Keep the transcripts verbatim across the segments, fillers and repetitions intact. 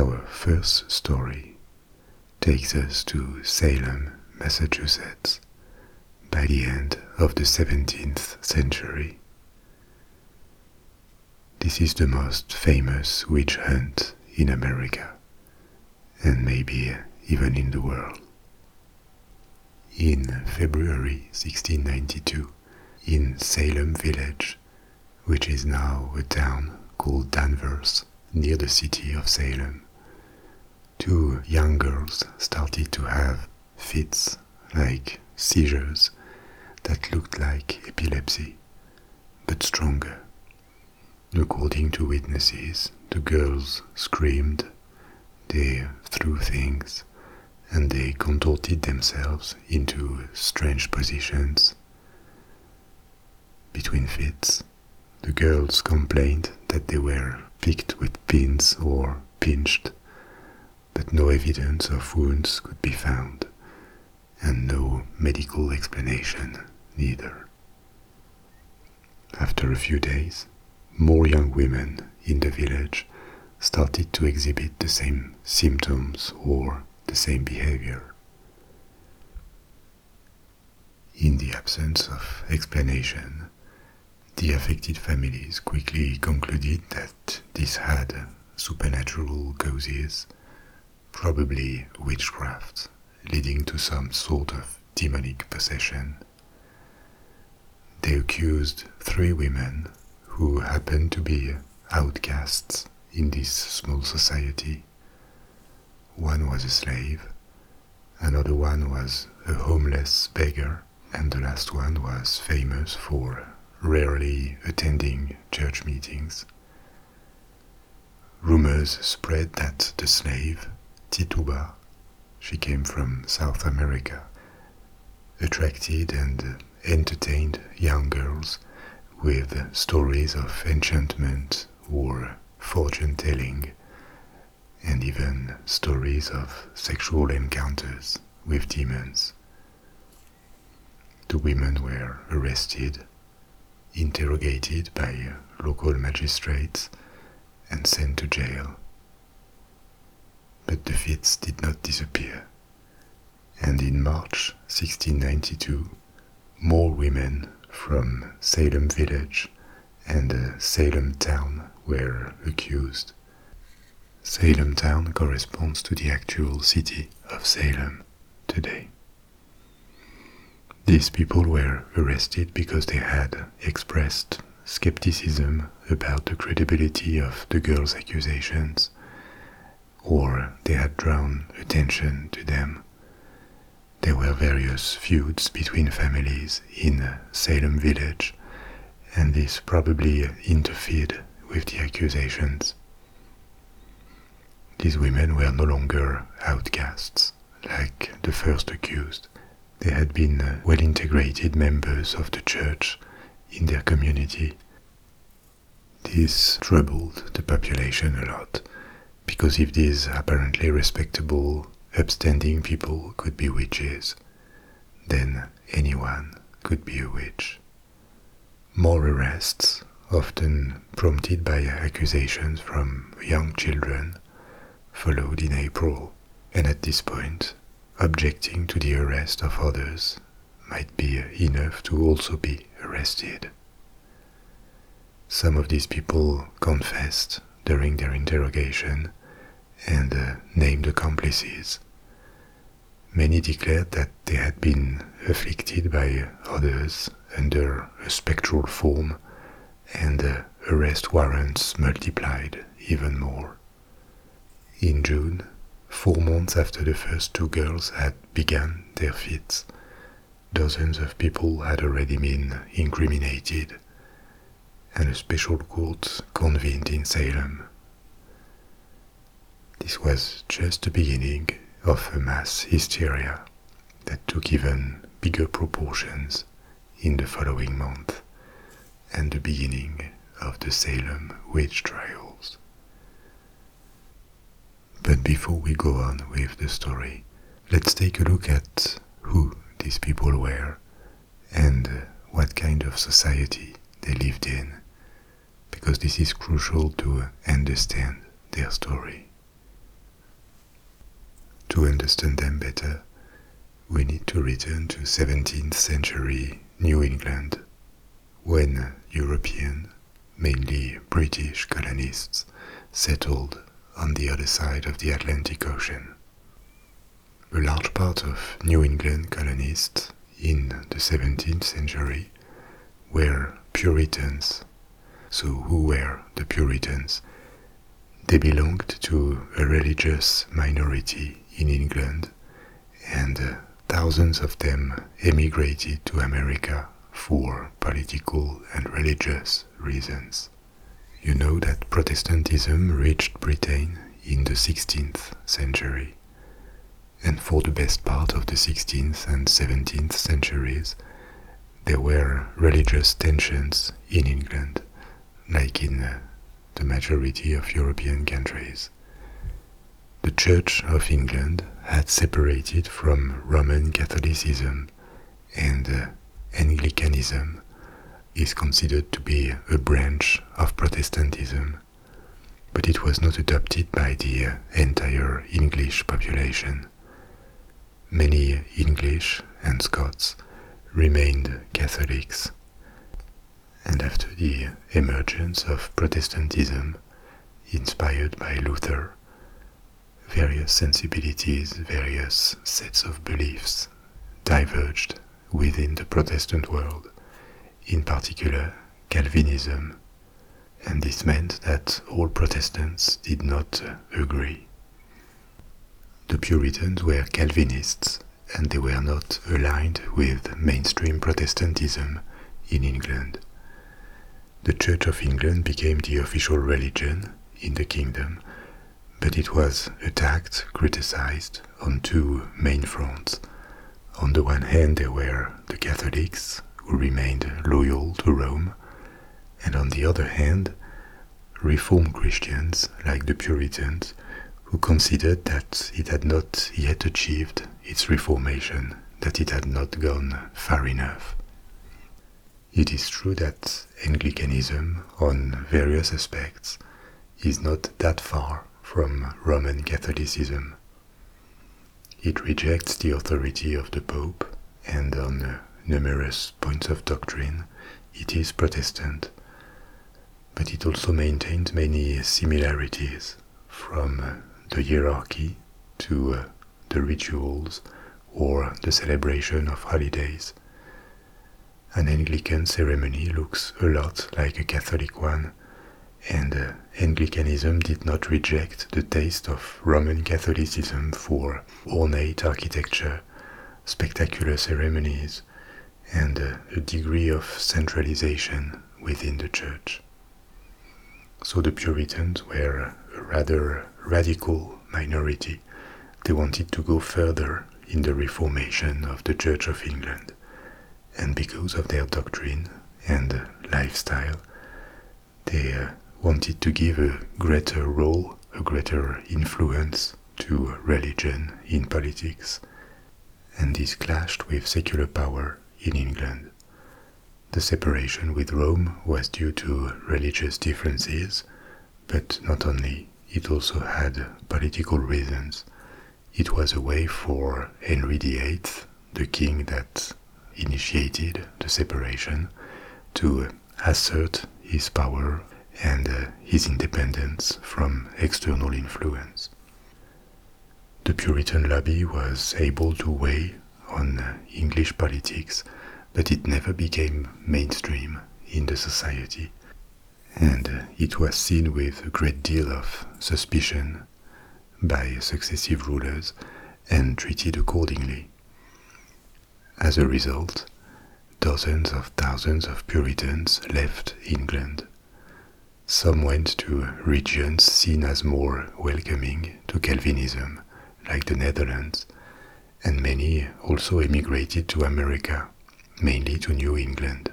Our first story takes us to Salem, Massachusetts, by the end of the seventeenth century. This is the most famous witch hunt in America, and maybe even in the world. In February sixteen ninety-two, in Salem Village, which is now a town called Danvers, near the city of Salem, two young girls started to have fits, like seizures, that looked like epilepsy, but stronger. According to witnesses, the girls screamed, they threw things, and they contorted themselves into strange positions. Between fits, the girls complained that they were picked with pins or pinched, but no evidence of wounds could be found, and no medical explanation neither. After a few days, more young women in the village started to exhibit the same symptoms or the same behavior. In the absence of explanation, the affected families quickly concluded that this had supernatural causes, probably witchcraft, leading to some sort of demonic possession. They accused three women who happened to be outcasts in this small society. One was a slave, another one was a homeless beggar, and the last one was famous for rarely attending church meetings. Rumors spread that the slave, Tituba, she came from South America, attracted and entertained young girls with stories of enchantment or fortune-telling, and even stories of sexual encounters with demons. The women were arrested, interrogated by local magistrates, and sent to jail. But the fits did not disappear, and in March sixteen ninety-two, more women from Salem Village and Salem Town were accused. Salem Town corresponds to the actual city of Salem today. These people were arrested because they had expressed skepticism about the credibility of the girls' accusations, or they had drawn attention to them. There were various feuds between families in Salem Village, and this probably interfered with the accusations. These women were no longer outcasts, like the first accused. They had been well-integrated members of the church in their community. This troubled the population a lot, because if these apparently respectable, upstanding people could be witches, then anyone could be a witch. More arrests, often prompted by accusations from young children, followed in April, and at this point, objecting to the arrest of others might be enough to also be arrested. Some of these people confessed during their interrogation and uh, named accomplices. Many declared that they had been afflicted by others under a spectral form, and uh, arrest warrants multiplied even more. In June, four months after the first two girls had begun their fits, dozens of people had already been incriminated, and a special court convened in Salem. This was just the beginning of a mass hysteria that took even bigger proportions in the following month, and the beginning of the Salem witch trials. But before we go on with the story, let's take a look at who these people were and what kind of society they lived in, because this is crucial to understand their story. To understand them better, we need to return to seventeenth century New England, when European, mainly British colonists settled on the other side of the Atlantic Ocean. A large part of New England colonists in the seventeenth century were Puritans. So who were the Puritans? They belonged to a religious minority in England, and uh, thousands of them emigrated to America for political and religious reasons. You know that Protestantism reached Britain in the sixteenth century, and for the best part of the sixteenth and seventeenth centuries, there were religious tensions in England, like in uh, the majority of European countries. The Church of England had separated from Roman Catholicism, and uh, Anglicanism is considered to be a branch of Protestantism, but it was not adopted by the uh, entire English population. Many English and Scots remained Catholics, and after the emergence of Protestantism, inspired by Luther, various sensibilities, various sets of beliefs diverged within the Protestant world, in particular Calvinism, and this meant that all Protestants did not agree. The Puritans were Calvinists, and they were not aligned with mainstream Protestantism in England. The Church of England became the official religion in the kingdom, but it was attacked, criticized on two main fronts. On the one hand, there were the Catholics, who remained loyal to Rome, and on the other hand, Reformed Christians like the Puritans, who considered that it had not yet achieved its reformation, that it had not gone far enough. It is true that Anglicanism, on various aspects, is not that far from Roman Catholicism. It rejects the authority of the Pope, and on uh, numerous points of doctrine, it is Protestant. But it also maintains many similarities, from uh, the hierarchy to uh, the rituals or the celebration of holidays. An Anglican ceremony looks a lot like a Catholic one, and uh, Anglicanism did not reject the taste of Roman Catholicism for ornate architecture, spectacular ceremonies, and uh, a degree of centralization within the Church. So the Puritans were a rather radical minority. They wanted to go further in the reformation of the Church of England, and because of their doctrine and uh, lifestyle, they uh, wanted to give a greater role, a greater influence to religion in politics, and this clashed with secular power in England. The separation with Rome was due to religious differences, but not only, it also had political reasons. It was a way for Henry the Eighth, the king that initiated the separation, to assert his power and uh, his independence from external influence. The Puritan lobby was able to weigh on uh, English politics, but it never became mainstream in the society, and uh, it was seen with a great deal of suspicion by successive rulers and treated accordingly. As a result, dozens of thousands of Puritans left England. Some went to regions seen as more welcoming to Calvinism, like the Netherlands, and many also emigrated to America, mainly to New England.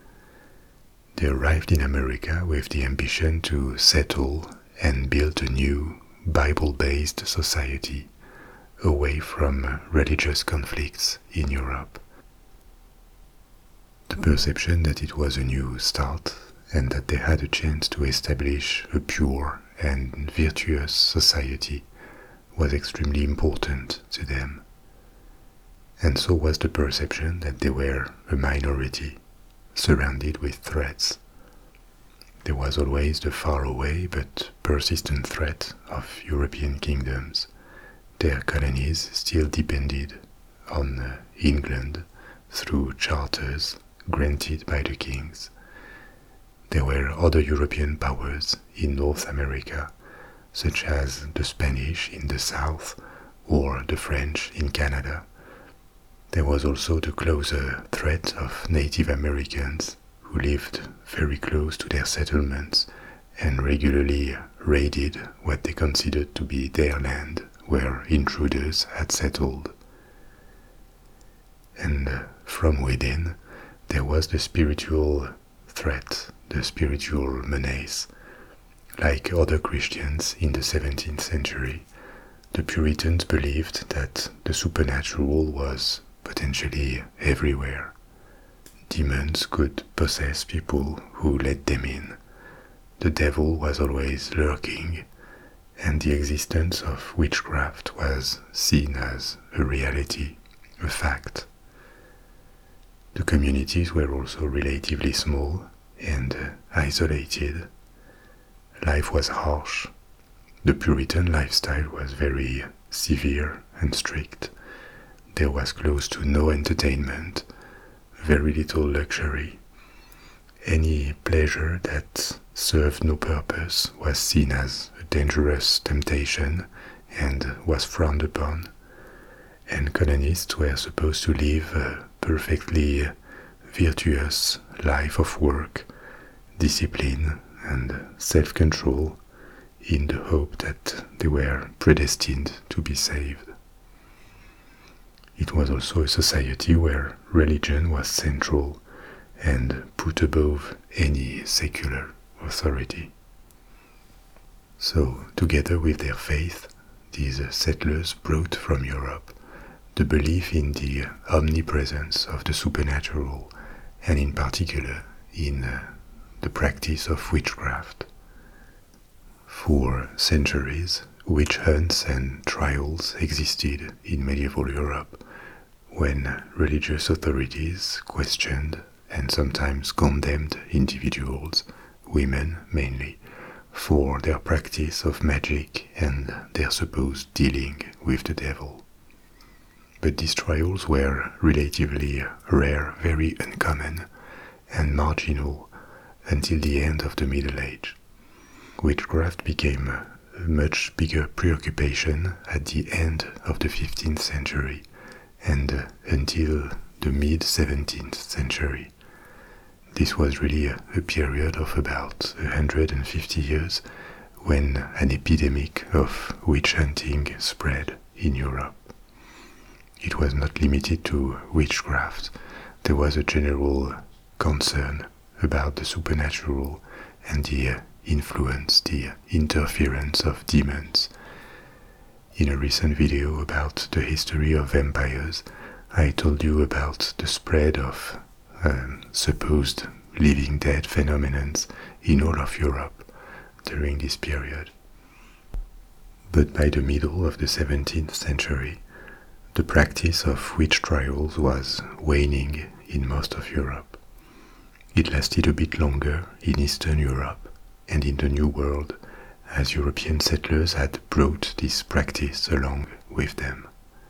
They arrived in America with the ambition to settle and build a new Bible-based society, away from religious conflicts in Europe. The perception that it was a new start and that they had a chance to establish a pure and virtuous society was extremely important to them. And so was the perception that they were a minority, surrounded with threats. There was always the faraway but persistent threat of European kingdoms. Their colonies still depended on uh, England through charters granted by the kings. There were other European powers in North America, such as the Spanish in the south or the French in Canada. There was also the closer threat of Native Americans who lived very close to their settlements and regularly raided what they considered to be their land where intruders had settled. And uh, from within, there was the spiritual threat, the spiritual menace. Like other Christians in the seventeenth century, the Puritans believed that the supernatural was potentially everywhere. Demons could possess people who let them in. The devil was always lurking, and the existence of witchcraft was seen as a reality, a fact. The communities were also relatively small and isolated. Life was harsh. The Puritan lifestyle was very severe and strict. There was close to no entertainment, very little luxury. Any pleasure that served no purpose was seen as a dangerous temptation and was frowned upon. And colonists were supposed to live a perfectly virtuous life of work, discipline, and self-control in the hope that they were predestined to be saved. It was also a society where religion was central and put above any secular authority. So, together with their faith, these settlers brought from Europe the belief in the omnipresence of the supernatural, and in particular in uh, the practice of witchcraft. For centuries, witch hunts and trials existed in medieval Europe when religious authorities questioned and sometimes condemned individuals, women mainly, for their practice of magic and their supposed dealing with the devil. But these trials were relatively rare, very uncommon, and marginal until the end of the Middle Age. Witchcraft became a much bigger preoccupation at the end of the fifteenth century and until the mid-seventeenth century. This was really a, a period of about one hundred fifty years when an epidemic of witch hunting spread in Europe. It was not limited to witchcraft. There was a general concern about the supernatural and the influence, the interference of demons. In a recent video about the history of vampires, I told you about the spread of um, supposed living dead phenomena in all of Europe during this period. But by the middle of the seventeenth century, the practice of witch trials was waning in most of Europe. It lasted a bit longer in Eastern Europe and in the New World, as European settlers had brought this practice along with them.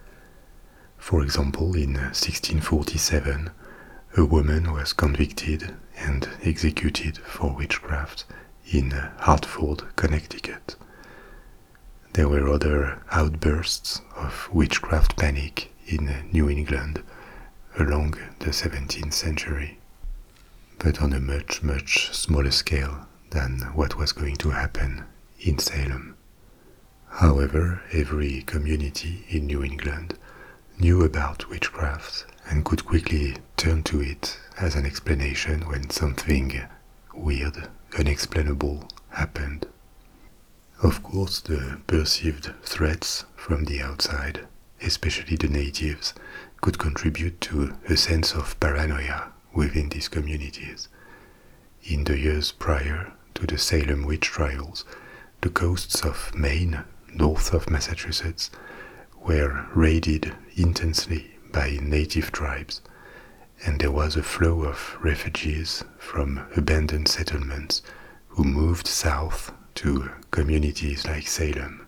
For example, in sixteen forty-seven, a woman was convicted and executed for witchcraft in Hartford, Connecticut. There were other outbursts of witchcraft panic in New England along the seventeenth century, but on a much, much smaller scale than what was going to happen in Salem. However, every community in New England knew about witchcraft and could quickly turn to it as an explanation when something weird, unexplainable happened. Of course, the perceived threats from the outside, especially the natives, could contribute to a sense of paranoia within these communities. In the years prior to the Salem witch trials, the coasts of Maine, north of Massachusetts were raided intensely by native tribes, and there was a flow of refugees from abandoned settlements who moved south to communities like Salem.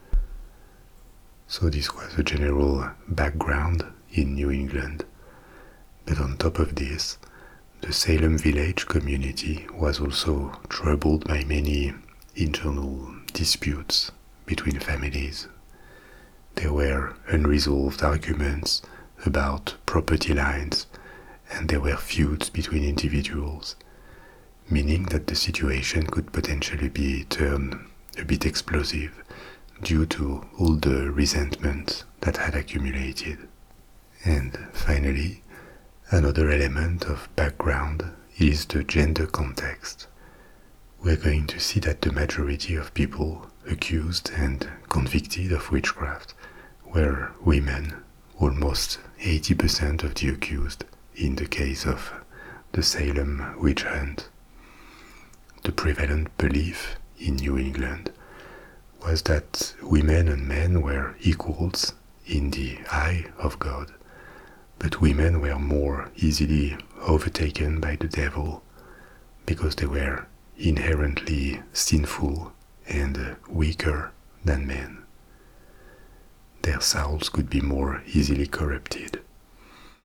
So this was a general background in New England. But on top of this, the Salem village community was also troubled by many internal disputes between families. There were unresolved arguments about property lines, and there were feuds between individuals, meaning that the situation could potentially be turned a bit explosive due to all the resentment that had accumulated. And finally, another element of background is the gender context. We're going to see that the majority of people accused and convicted of witchcraft were women, almost eighty percent of the accused in the case of the Salem witch hunt. The prevalent belief in New England was that women and men were equals in the eye of God, but women were more easily overtaken by the devil because they were inherently sinful and weaker than men. Their souls could be more easily corrupted.